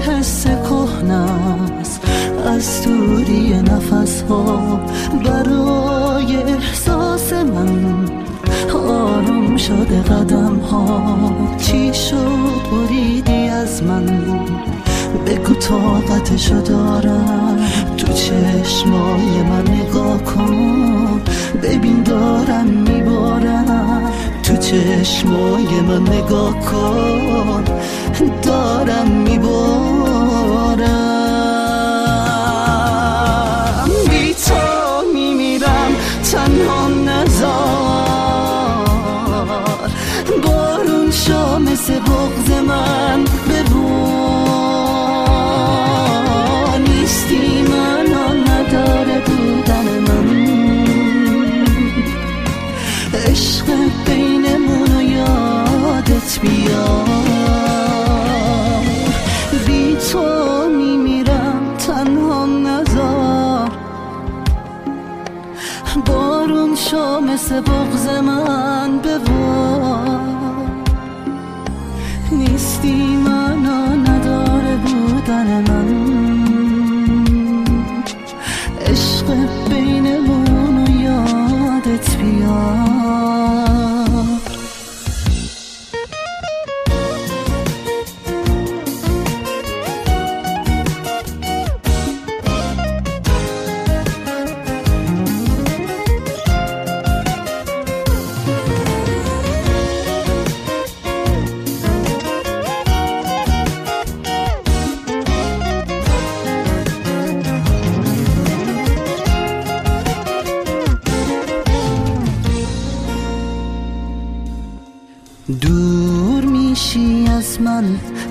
حس کهنه‌ست از دوری نفس ها برای احساس من آروم شده قدم ها. چی شد بریدی از من؟ بگو طاقتشو دارم. تو چشمای من نگاه کن ببین دارم میبارم. تو چشمای من نگاه کن دارم میبارم. بی تو میمیرم تنها نذار. بارون شو مثل بغض من ببار. نیستی منو نداره بودن من. عشق بینمونو یادت بیار. بی تو میمیرم تنها نذار. بارون شو مثل بغض من ببار. نیستی منو نداره بودن من. عشق بینمونو یادت بیار. دور میشی از من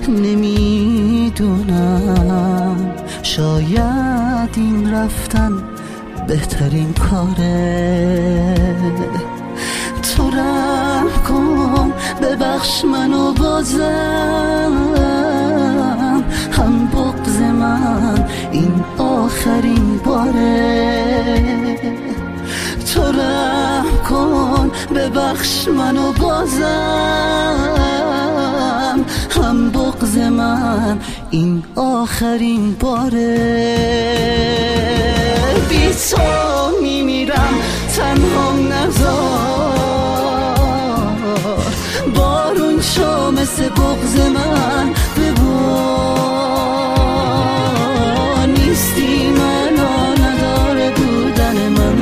نمیدونم. شاید این رفتن بهترین کاره. تو رحم کن ببخش منو بازم. هم بغض من این آخرین باره. تو رحم کن ببخش منو بازم. هم بغض من این آخرین باره. بی تو میمیرم تنها نذار. بارون شو مثل بغض من ببار. نیستی منو نداره بودن من.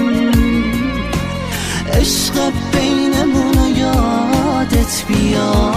عشق بینمونو یادت بیار.